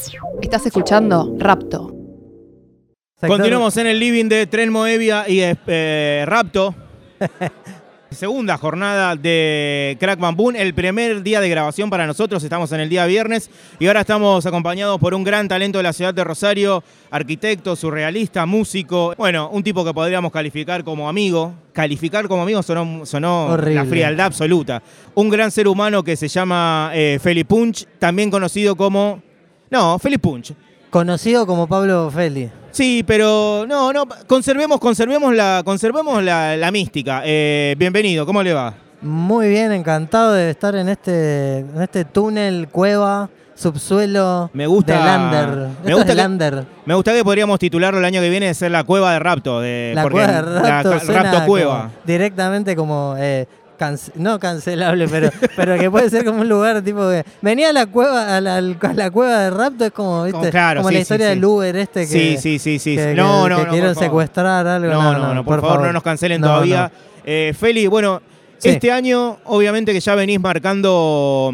Estás escuchando Rapto. Continuamos en el living de Tren Moevia y Rapto. Segunda jornada de Crack Bam Boom, el primer día de grabación para nosotros, estamos en el día viernes y ahora estamos acompañados por un gran talento de la ciudad de Rosario, arquitecto, surrealista, músico, bueno, un tipo que podríamos calificar como amigo. Calificar como amigo sonó la frialdad absoluta. Un gran ser humano que se llama Feli Punch, también conocido como... No, Feli Punch. Conocido como Pablo Feli. Sí, pero no, conservemos la mística. Bienvenido, ¿cómo le va? Muy bien, encantado de estar en este túnel, cueva, subsuelo me gusta, de Lander. Me gusta que podríamos titularlo el año que viene de ser la cueva de Rapto. La cueva de Rapto. Rapto Cueva. Directamente como... no cancelable, pero que puede ser como un lugar tipo que venía a la cueva, a la cueva de Rapto, es como, ¿viste? Claro, como la historia del Uber que quieren secuestrar algo. No, por favor, no nos cancelen todavía. Feli, bueno, este año obviamente que ya venís marcando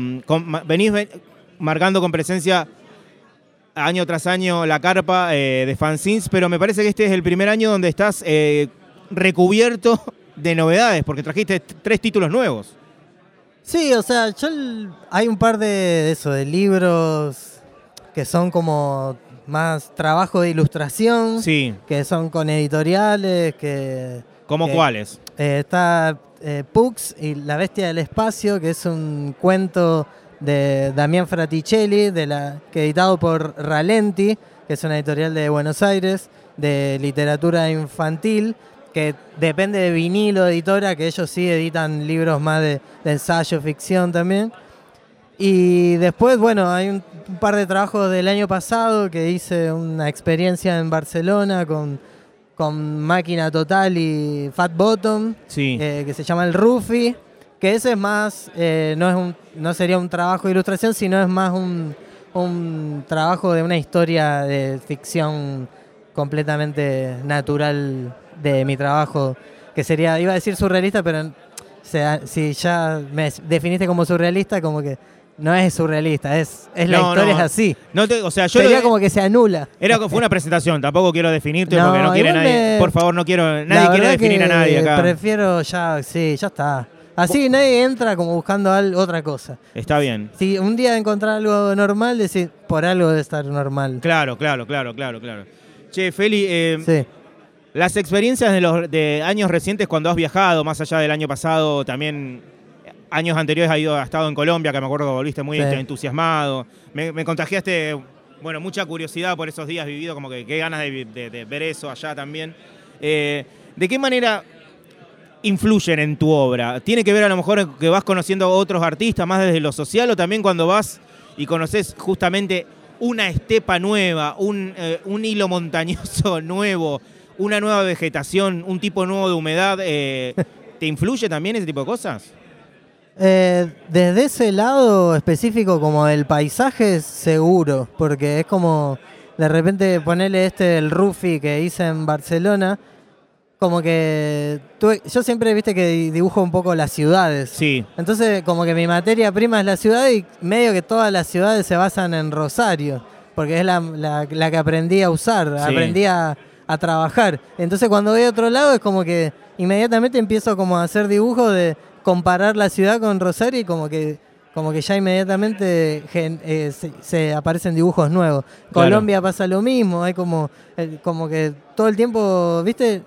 con presencia año tras año la carpa de fanzines, pero me parece que este es el primer año donde estás recubierto de novedades, porque trajiste 3 títulos nuevos. Sí, o sea, hay un par de libros que son como más trabajo de ilustración, que son con editoriales, ¿Cómo cuáles? Está Pux y La Bestia del Espacio, que es un cuento de Damián Fraticelli, que editado por Ralenti, que es una editorial de Buenos Aires, de literatura infantil, que depende de Vinilo Editora, que ellos sí editan libros más de ensayo, ficción también. Y después, bueno, hay un par de trabajos del año pasado que hice una experiencia en Barcelona con Máquina Total y Fat Bottom, que se llama El Rufi, que ese es más, no sería un trabajo de ilustración, sino es más un trabajo de una historia de ficción completamente natural de mi trabajo, que sería, iba a decir surrealista, pero si ya me definiste como surrealista, como que no es surrealista, es la historia es así. Sería como que se anula. Fue una presentación, tampoco quiero definirte porque no quiere nadie. Por favor, nadie quiere definir a nadie acá. Prefiero ya está. Así nadie entra como buscando otra cosa. Está bien. Si un día encontrar algo normal, decir, por algo debe estar normal. Claro. Che, Feli, sí. Las experiencias de años recientes cuando has viajado, más allá del año pasado, también años anteriores has estado en Colombia, que me acuerdo que volviste muy entusiasmado. Me contagiaste, bueno, mucha curiosidad por esos días vividos, como que qué ganas de ver eso allá también. ¿De qué manera influyen en tu obra? ¿Tiene que ver a lo mejor que vas conociendo a otros artistas más desde lo social o también cuando vas y conoces justamente una estepa nueva, un hilo montañoso nuevo, una nueva vegetación, un tipo nuevo de humedad? ¿Te influye también ese tipo de cosas? Desde ese lado específico como el paisaje, seguro, porque es como de repente ponerle el Rufi que hice en Barcelona, como que yo siempre viste que dibujo un poco las ciudades. Sí. Entonces como que mi materia prima es la ciudad y medio que todas las ciudades se basan en Rosario, porque es la que aprendí a usar, aprendí a trabajar. Entonces cuando voy a otro lado es como que inmediatamente empiezo como a hacer dibujos de comparar la ciudad con Rosario y como que ya inmediatamente se aparecen dibujos nuevos. Claro. Colombia pasa lo mismo, hay como que todo el tiempo, ¿viste?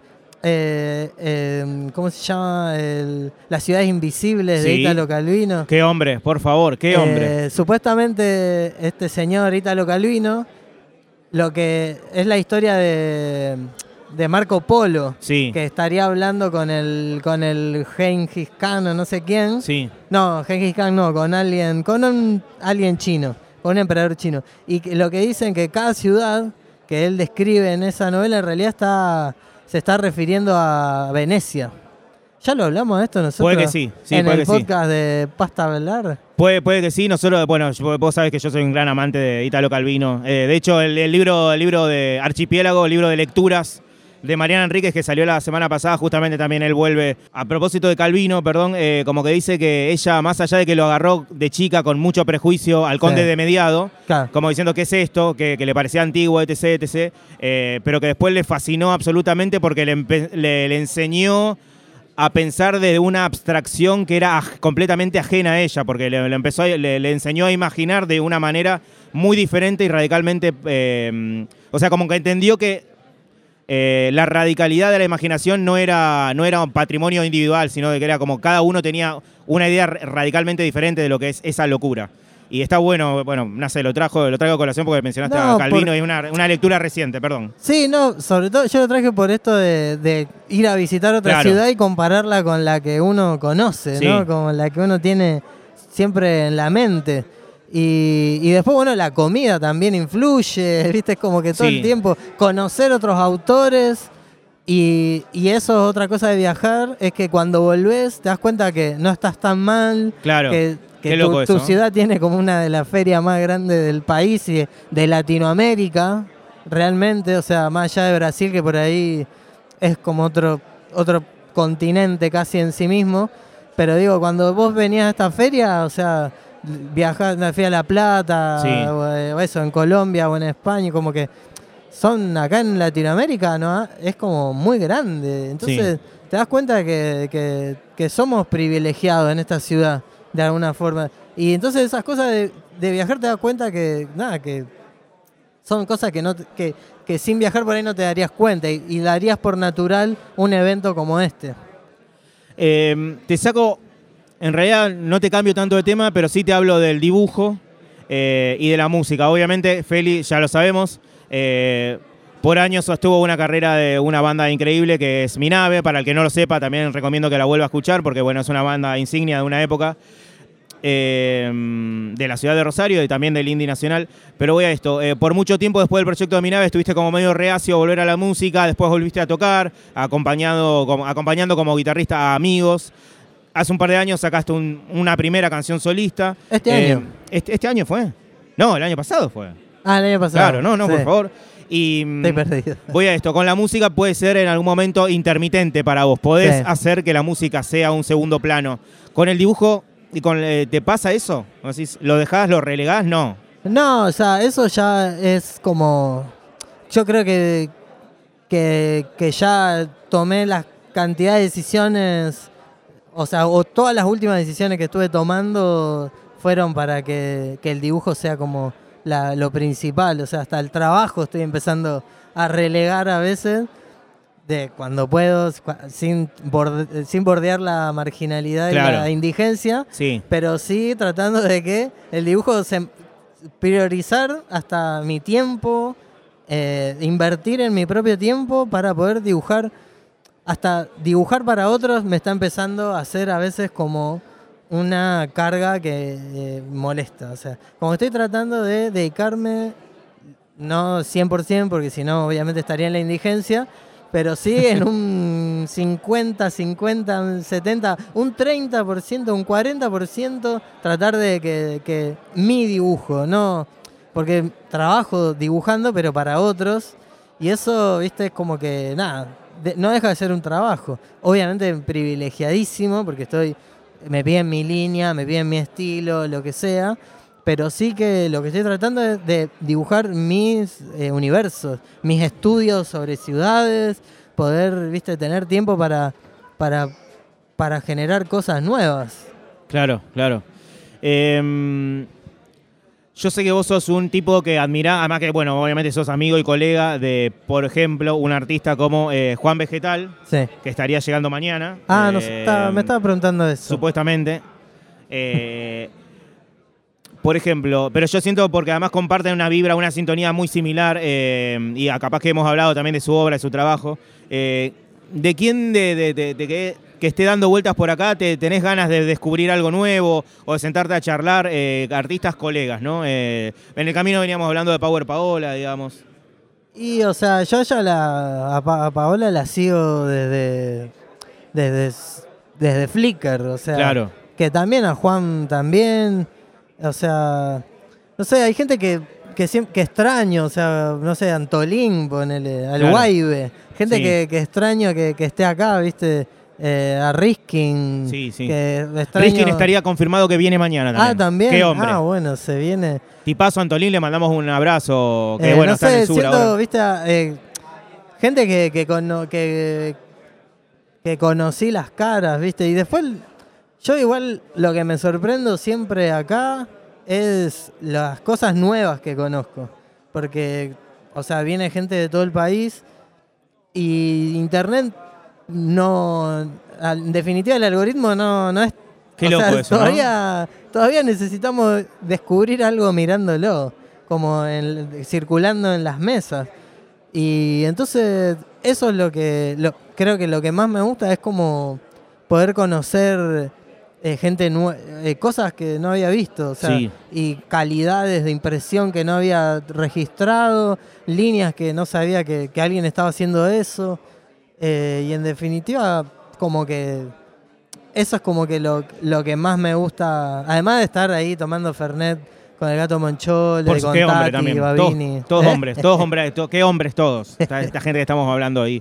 ¿Cómo se llama? Las ciudades invisibles de Italo Calvino. Qué hombre, por favor, qué hombre. Supuestamente este señor Italo Calvino, lo que es la historia de Marco Polo, que estaría hablando con el Gengis Khan o no sé quién. Sí. No, Gengis Khan no, con un alien chino, con un emperador chino. Y lo que dicen que cada ciudad que él describe en esa novela en realidad se está refiriendo a Venecia. ¿Ya lo hablamos de esto nosotros? Puede que sí, en el podcast de Pasta Velar. Puede que sí, nosotros, bueno, vos sabés que yo soy un gran amante de Italo Calvino. De hecho, el libro de Archipiélago, el libro de lecturas, de Mariana Enríquez, que salió la semana pasada, justamente también él vuelve, a propósito de Calvino, perdón, como que dice que ella, más allá de que lo agarró de chica con mucho prejuicio al conde de Mediado, claro, como diciendo qué es esto, que le parecía antiguo, etc., etc., pero que después le fascinó absolutamente porque le enseñó a pensar de una abstracción que era completamente ajena a ella, porque le enseñó a imaginar de una manera muy diferente y radicalmente, o sea, como que entendió que la radicalidad de la imaginación no era un patrimonio individual, sino que era como cada uno tenía una idea radicalmente diferente de lo que es esa locura. Y está bueno, no sé, lo traigo a colación porque mencionaste a Calvino y una lectura reciente, perdón. Sí, no, sobre todo yo lo traje por esto de ir a visitar otra ciudad y compararla con la que uno conoce, ¿no? Con la que uno tiene siempre en la mente. Y después, bueno, la comida también influye, ¿viste? Es como que todo el tiempo conocer otros autores y eso es otra cosa de viajar, es que cuando volvés te das cuenta que no estás tan mal, claro. que tu ciudad tiene como una de las ferias más grandes del país y de Latinoamérica, realmente, o sea, más allá de Brasil, que por ahí es como otro continente casi en sí mismo, pero digo, cuando vos venías a esta feria, o sea, viajás, fui a La Plata, o eso, en Colombia o en España, como que son acá en Latinoamérica, ¿no? Es como muy grande, entonces te das cuenta que somos privilegiados en esta ciudad, de alguna forma. Y entonces esas cosas de viajar te das cuenta que son cosas que sin viajar por ahí no te darías cuenta y darías por natural un evento como este. Te saco, en realidad no te cambio tanto de tema, pero sí te hablo del dibujo y de la música. Obviamente, Feli, ya lo sabemos, por años sostuvo una carrera de una banda increíble que es Mi Nave. Para el que no lo sepa, también recomiendo que la vuelva a escuchar porque bueno, es una banda insignia de una época. De la ciudad de Rosario y también del indie nacional, pero voy a esto, por mucho tiempo después del proyecto de Mi Nave estuviste como medio reacio a volver a la música, después volviste a tocar, acompañando como guitarrista a amigos. Hace un par de años sacaste una primera canción solista. ¿Este año? ¿Este año fue? No, el año pasado fue. Ah, el año pasado. Claro, no, por favor. Y estoy perdido. Voy a esto, con la música puede ser en algún momento intermitente para vos, podés hacer que la música sea un segundo plano. Con el dibujo, ¿te pasa eso? ¿Lo dejás, lo relegás? No. No, o sea, eso ya es como... Yo creo que ya tomé la cantidad de decisiones, o sea, o todas las últimas decisiones que estuve tomando fueron para que el dibujo sea como lo principal. O sea, hasta el trabajo estoy empezando a relegar a veces, de cuando puedo, sin bordear la marginalidad y la indigencia, pero sí tratando de que el dibujo priorizar hasta mi tiempo, invertir en mi propio tiempo para poder dibujar. Hasta dibujar para otros me está empezando a hacer a veces como una carga que molesta. O sea, como estoy tratando de dedicarme, no 100%, porque si no obviamente estaría en la indigencia, pero sí en un 50, 70, un 30%, un 40%, tratar de que mi dibujo, no, porque trabajo dibujando, pero para otros, y eso, viste, es como que, nada, no deja de ser un trabajo. Obviamente privilegiadísimo, porque me piden mi línea, me piden mi estilo, lo que sea, pero sí que lo que estoy tratando es de dibujar mis universos, mis estudios sobre ciudades, poder, viste, tener tiempo para generar cosas nuevas. Claro. Yo sé que vos sos un tipo que admirás, además que, bueno, obviamente sos amigo y colega de, por ejemplo, un artista como Juan Vegetal, que estaría llegando mañana. Ah, me estaba preguntando eso. Supuestamente. Por ejemplo, pero yo siento porque además comparten una vibra, una sintonía muy similar, y capaz que hemos hablado también de su obra, de su trabajo. ¿De quién que esté dando vueltas por acá tenés ganas de descubrir algo nuevo o de sentarte a charlar, artistas, colegas, ¿no? En el camino veníamos hablando de Power Paola, digamos. Y, o sea, yo ya a Paola la sigo desde Flickr, o sea, que también a Juan también. O sea, no sé, hay gente que que extraño, o sea, no sé, Antolín, ponele, al Guaybe. Gente que extraño que esté acá, ¿viste? A Riskin. Sí. Que extraño... Riskin estaría confirmado que viene mañana también. Ah, ¿también? Qué hombre. Ah, bueno, se viene. Tipazo Antolín, le mandamos un abrazo. Que No está en sé, el sur siento, ahora. ¿viste? Gente que conocí las caras, ¿viste? Y después, yo igual lo que me sorprendo siempre acá es las cosas nuevas que conozco. Porque, o sea, viene gente de todo el país y Internet no... En definitiva, el algoritmo no es... Qué loco eso, todavía necesitamos descubrir algo mirándolo, como circulando en las mesas. Y entonces, eso es creo que lo que más me gusta es como poder conocer gente cosas que no había visto, o sea, y calidades de impresión que no había registrado, líneas que no sabía que alguien estaba haciendo eso. Y en definitiva, como que eso es como que lo que más me gusta, además de estar ahí tomando Fernet con el Gato Monchole, con qué hombre Tati, también. Babini. Todos hombres, qué hombres todos. Esta gente que estamos hablando ahí.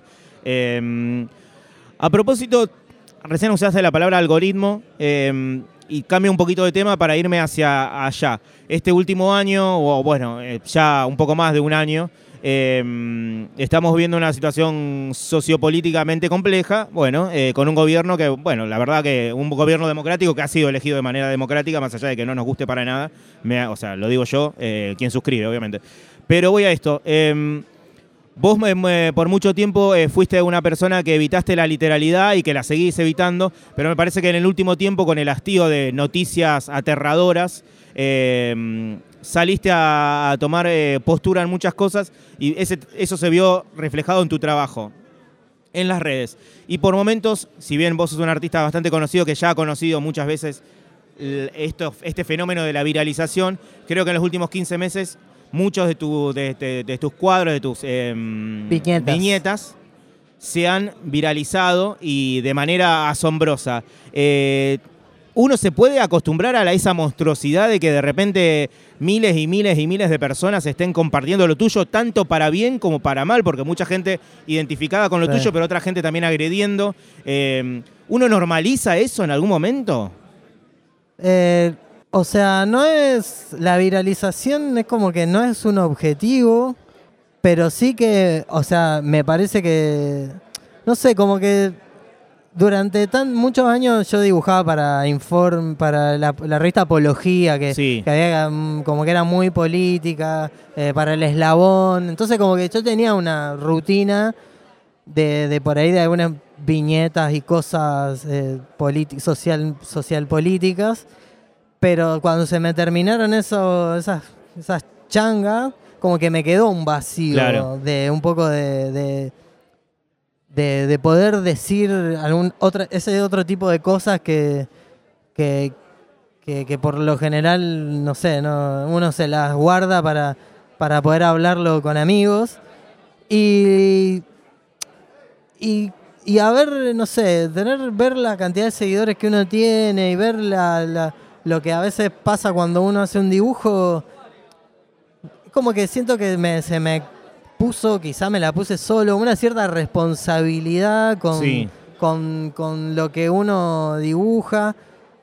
A propósito, recién usaste la palabra algoritmo y cambio un poquito de tema para irme hacia allá. Este último año, o bueno, ya un poco más de un año, estamos viendo una situación sociopolíticamente compleja, bueno, con un gobierno que, bueno, la verdad que un gobierno democrático que ha sido elegido de manera democrática, más allá de que no nos guste para nada, o sea, lo digo yo, quien suscribe, obviamente. Pero voy a esto. Vos por mucho tiempo fuiste una persona que evitaste la literalidad y que la seguís evitando, pero me parece que en el último tiempo, con el hastío de noticias aterradoras, saliste a tomar postura en muchas cosas y eso se vio reflejado en tu trabajo, en las redes. Y por momentos, si bien vos sos un artista bastante conocido, que ya ha conocido muchas veces este fenómeno de la viralización, creo que en los últimos 15 meses muchos de tus cuadros, de tus viñetas, se han viralizado y de manera asombrosa. ¿Uno se puede acostumbrar a esa monstruosidad de que de repente miles y miles y miles de personas estén compartiendo lo tuyo, tanto para bien como para mal? Porque mucha gente identificada con lo tuyo, pero otra gente también agrediendo. ¿Uno normaliza eso en algún momento? O sea, no es... La viralización es como que no es un objetivo, pero sí que, o sea, me parece que... No sé, como que durante muchos años yo dibujaba para la revista Apología, que había como que era muy política, para el Eslabón. Entonces como que yo tenía una rutina de por ahí de algunas viñetas y cosas social políticas. Pero cuando se me terminaron esas changas, como que me quedó un vacío de un poco de poder decir ese otro tipo de cosas que por lo general, no sé, uno se las guarda para poder hablarlo con amigos. Y a ver, no sé, ver la cantidad de seguidores que uno tiene y ver lo que a veces pasa cuando uno hace un dibujo, como que siento que se me puso, quizá me la puse solo, una cierta responsabilidad con lo que uno dibuja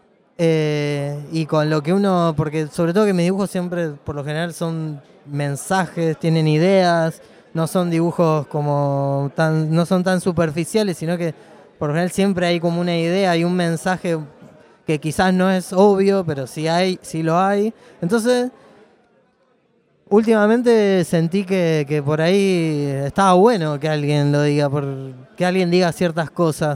y con lo que uno, porque sobre todo que mis dibujos siempre, por lo general, son mensajes, tienen ideas, no son dibujos no son tan superficiales, sino que por lo general siempre hay como una idea y un mensaje que quizás no es obvio, pero sí lo hay. Entonces, últimamente sentí que por ahí estaba bueno que alguien lo diga, que alguien diga ciertas cosas.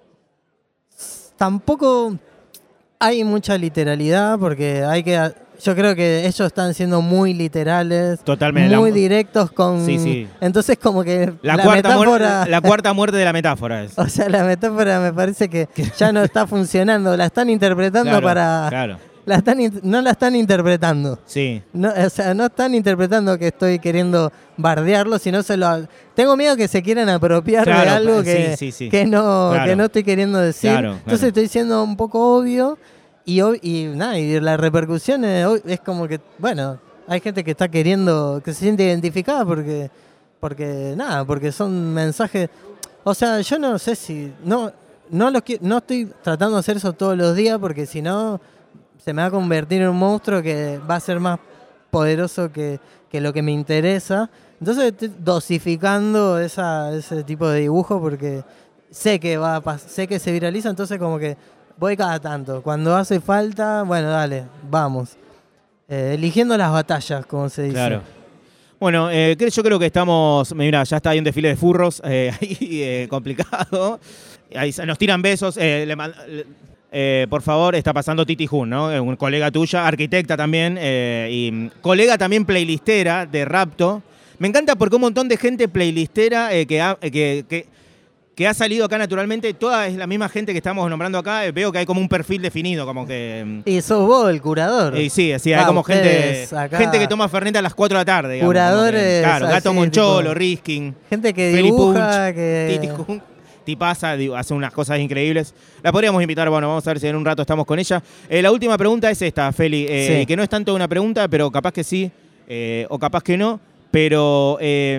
Tampoco hay mucha literalidad, porque yo creo que ellos están siendo muy literales, totalmente, muy directos con... Sí. Entonces como que la cuarta muerte de la metáfora es. O sea, la metáfora me parece que ya no está funcionando, la están interpretando Claro. No la están interpretando. Sí. No, o sea, no están interpretando que estoy queriendo bardearlo, sino tengo miedo que se quieran apropiar de algo que no estoy queriendo decir. Entonces estoy siendo un poco obvio y la repercusión es como que, bueno, hay gente que está queriendo, que se siente identificada porque son mensajes. O sea, yo no sé si no estoy tratando de hacer eso todos los días porque si no se me va a convertir en un monstruo que va a ser más poderoso que lo que me interesa. Entonces estoy dosificando ese tipo de dibujo porque sé que sé que se viraliza, entonces como que voy cada tanto. Cuando hace falta, bueno, dale, vamos. Eligiendo las batallas, como se dice. Claro. Bueno, yo creo que estamos... Mira, ya está ahí un desfile de furros, ahí complicado. Ahí nos tiran besos. Por favor, está pasando Titi Jun, ¿no? Un colega tuya, arquitecta también, y colega también playlistera de Rapto. Me encanta porque un montón de gente playlistera que ha salido acá naturalmente, toda es la misma gente que estamos nombrando acá, veo que hay como un perfil definido, como que... Y sos vos el curador. Sí, hay como gente que toma Fernet a las 4 de la tarde. Digamos, curadores. Claro, Gato así, Moncholo, tipo, Riskin. gente que Feli dibuja, Puch, que... Titi Jun, tipaza, hace unas cosas increíbles. La podríamos invitar, bueno, vamos a ver si en un rato estamos con ella. La última pregunta es esta, Feli, sí. que no es tanto una pregunta, pero capaz que sí, o capaz que no, pero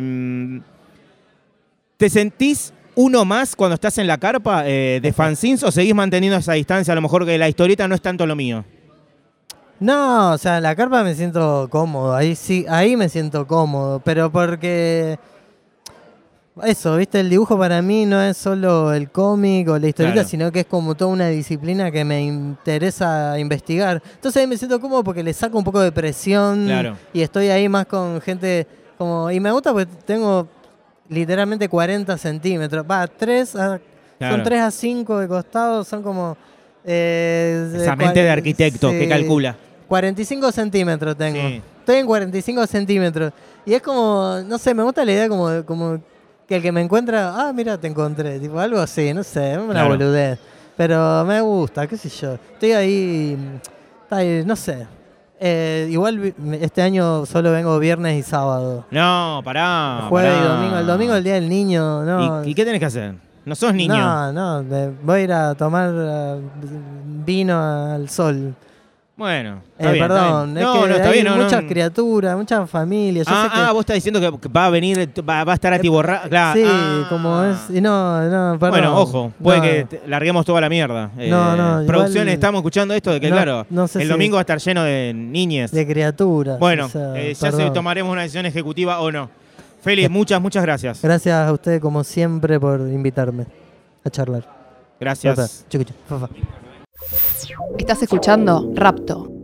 ¿te sentís uno más cuando estás en la carpa de fanzines o seguís manteniendo esa distancia? A lo mejor que la historieta no es tanto lo mío. No, o sea, en la carpa me siento cómodo, ahí me siento cómodo, pero porque... Eso, ¿viste? El dibujo para mí no es solo el cómic o la historieta, claro, sino que es como toda una disciplina que me interesa investigar. Entonces ahí me siento cómodo porque le saco un poco de presión, claro, y estoy ahí más con gente como... Y me gusta porque tengo literalmente 40 centímetros. Son 3 a 5 de costado, son como... esa mente de arquitecto, sí, que calcula. 45 centímetros tengo. Sí. Estoy en 45 centímetros. Y es como, no sé, me gusta la idea como que el que me encuentra, mira, te encontré, tipo algo así, no sé, una claro, boludez. Pero me gusta, qué sé yo. Estoy ahí no sé. Igual este año solo vengo viernes y sábado. No, pará. Jueves y domingo. El domingo es el día del niño, ¿no? ¿Y qué tenés que hacer? ¿No sos niño? No, voy a ir a tomar vino al sol. Bueno, está bien, perdón, está bien. Es que hay muchas criaturas, muchas familias. Vos estás diciendo que va a venir, va a estar atiborrado. Claro. Sí, como es. Y no, perdón. Bueno, ojo, puede que larguemos toda la mierda. Producción, igual, estamos escuchando esto de que, claro, el domingo va a estar lleno de niñes. De criaturas. Bueno, ya sé, tomaremos una decisión ejecutiva o no. Feli, muchas gracias. Gracias a usted, como siempre, por invitarme a charlar. Gracias. Estás escuchando Rapto.